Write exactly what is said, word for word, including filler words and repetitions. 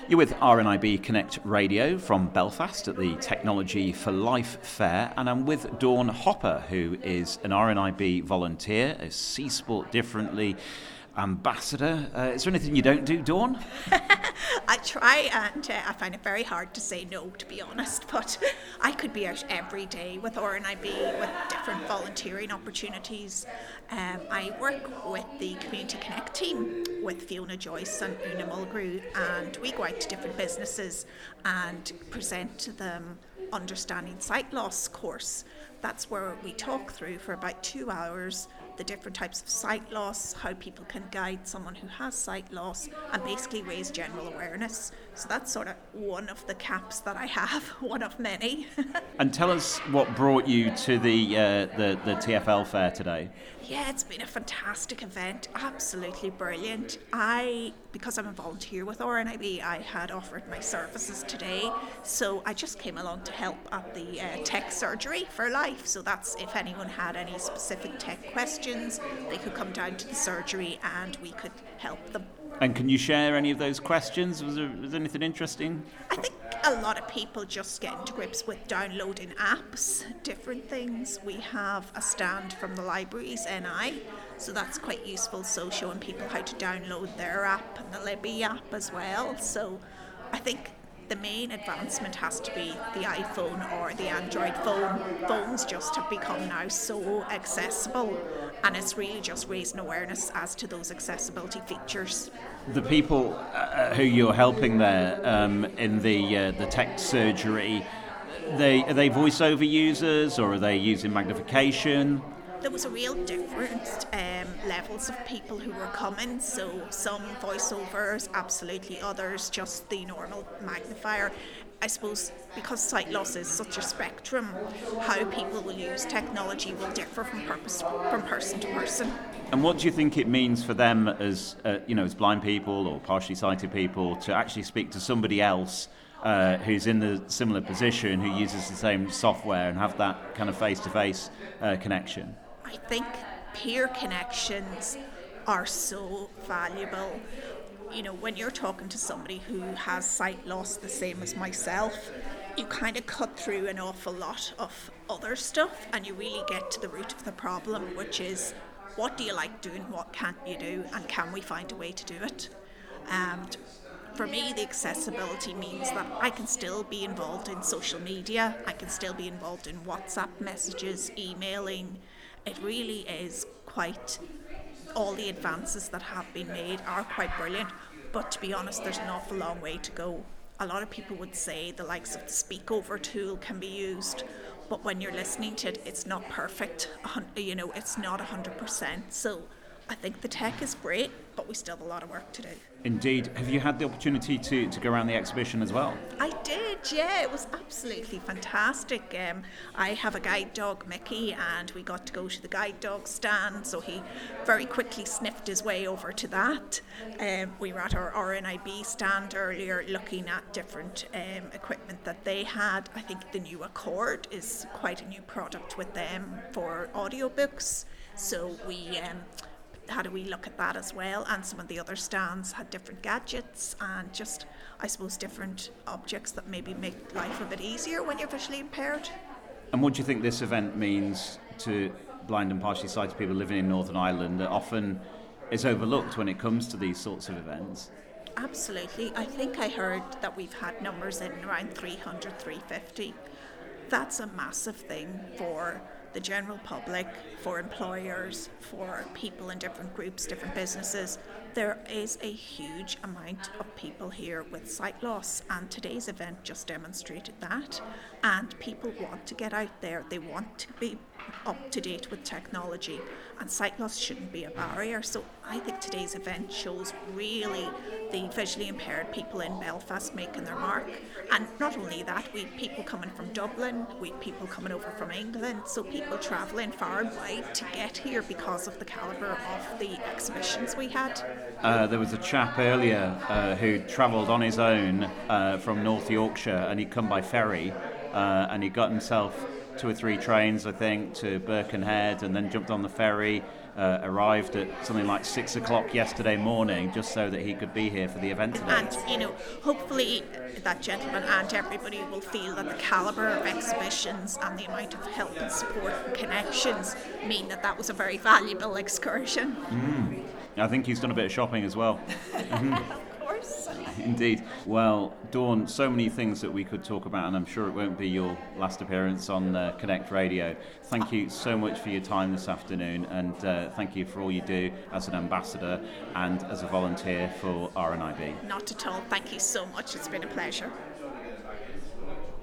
You're with R N I B Connect Radio from Belfast at the Technology for Life Fair, and I'm with Dawn Hopper, who is an R N I B volunteer, a See Sport Differently ambassador. Uh, is there anything you don't do, Dawn? I try, and uh, I find it very hard to say no, to be honest, but I could be out every day with R N I B with different volunteering opportunities. Um, I work with the Community Connect team with Fiona Joyce and Una Mulgrew, and we go out to different businesses and present to them Understanding Sight Loss course. That's where we talk through for about two hours the different types of sight loss, how people can guide someone who has sight loss, and basically raise general awareness. So that's sort of one of the caps that I have, one of many. And tell us what brought you to the, uh, the the T F L fair today. Yeah, it's been a fantastic event, absolutely brilliant. I, because I'm a volunteer with R N I B, I had offered my services today, so I just came along to help at the uh, tech surgery for life. So that's if anyone had any specific tech questions, they could come down to the surgery and we could help them. And can you share any of those questions? Was there, was there anything interesting? I think a lot of people just get to grips with downloading apps, different things. We have a stand from the library's N I, so that's quite useful, so showing people how to download their app and the Libby app as well. So I think the main advancement has to be the iPhone or the Android phone. Phones just have become now so accessible, and it's really just raising awareness as to those accessibility features. The people uh, who you're helping there um, in the uh, the tech surgery, they are they voiceover users or are they using magnification? There was a real different um, levels of people who were coming, so some voiceovers, absolutely, others just the normal magnifier. I suppose because sight loss is such a spectrum, how people will use technology will differ from purpose from person to person. And what do you think it means for them as uh, you know, as blind people or partially sighted people to actually speak to somebody else uh, who's in the similar position, who uses the same software, and have that kind of face-to-face uh, connection? I think peer connections are so valuable. You know, when you're talking to somebody who has sight loss the same as myself, you kind of cut through an awful lot of other stuff and you really get to the root of the problem, which is what do you like doing, what can't you do, and can we find a way to do it? And for me, the accessibility means that I can still be involved in social media, I can still be involved in WhatsApp messages, emailing. It really is quite, all the advances that have been made are quite brilliant, but to be honest, there's an awful long way to go. A lot of people would say the likes of the Speakover tool can be used, but when you're listening to it, it's not perfect, you know, it's not one hundred percent. So I think the tech is great, but we still have a lot of work to do. Indeed. Have you had the opportunity to, to go around the exhibition as well? I did, yeah. It was absolutely fantastic. Um, I have a guide dog, Mickey, and we got to go to the guide dog stand, so he very quickly sniffed his way over to that. Um, we were at our R N I B stand earlier looking at different um, equipment that they had. I think the new Accord is quite a new product with them for audiobooks, so we... Um, had a wee look at that as well, and some of the other stands had different gadgets and just, I suppose, different objects that maybe make life a bit easier when you're visually impaired. And what do you think this event means to blind and partially sighted people living in Northern Ireland that often is overlooked when it comes to these sorts of events? Absolutely. I think I heard that we've had numbers in around three hundred, three fifty. That's a massive thing for the general public, for employers, for people in different groups, different businesses. There is a huge amount of people here with sight loss, and today's event just demonstrated that. And people want to get out there, they want to be up to date with technology, and sight loss shouldn't be a barrier. So I think today's event shows really the visually impaired people in Belfast making their mark. And not only that, we have people coming from Dublin, we have people coming over from England, so people travelling far and wide to get here because of the calibre of the exhibitions we had. Uh, there was a chap earlier uh, who travelled on his own uh, from North Yorkshire, and he'd come by ferry, uh, and he got himself two or three trains, I think, to Birkenhead, and then jumped on the ferry uh, arrived at something like six o'clock yesterday morning just so that he could be here for the event today. And, you know, hopefully that gentleman and everybody will feel that the calibre of exhibitions and the amount of help and support and connections mean that that was a very valuable excursion. Mm. I think he's done a bit of shopping as well. Of course. Indeed. Well, Dawn, so many things that we could talk about, and I'm sure it won't be your last appearance on uh, Connect Radio. Thank you so much for your time this afternoon, and uh, thank you for all you do as an ambassador and as a volunteer for R N I B. Not at all. Thank you so much. It's been a pleasure.